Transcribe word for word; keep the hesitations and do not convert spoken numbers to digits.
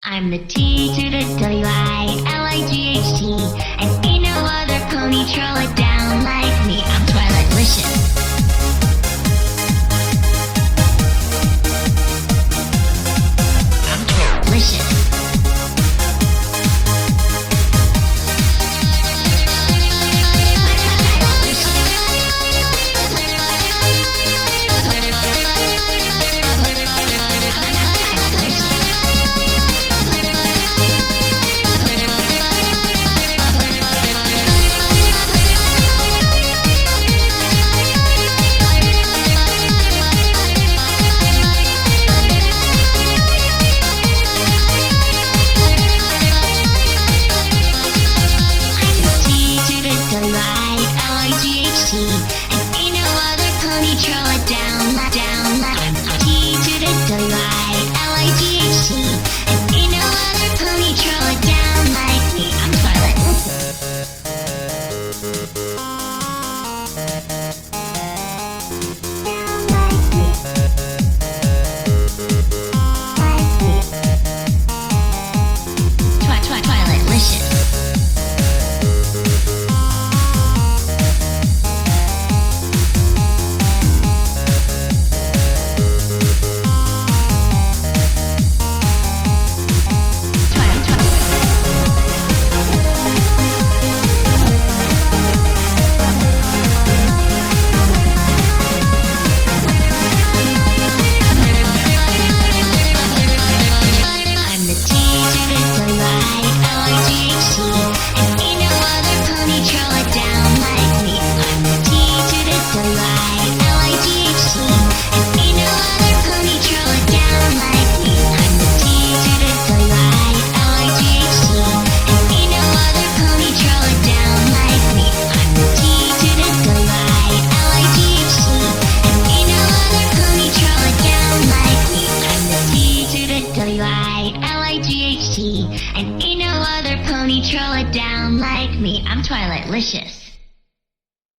I'm the T to the W I L I G H T, and ain't no other pony troll it down like me. I'm Twilighticious. I'm Twilighticious. And ain't no other pony troll it down, down, I'm T to the W I L I G H T, and ain't no other pony troll it down like me. I'm Twilight. Twi twi Twilighticious. W I L I G H T, and ain't no other pony troll it down like me. I'm Twilighticious.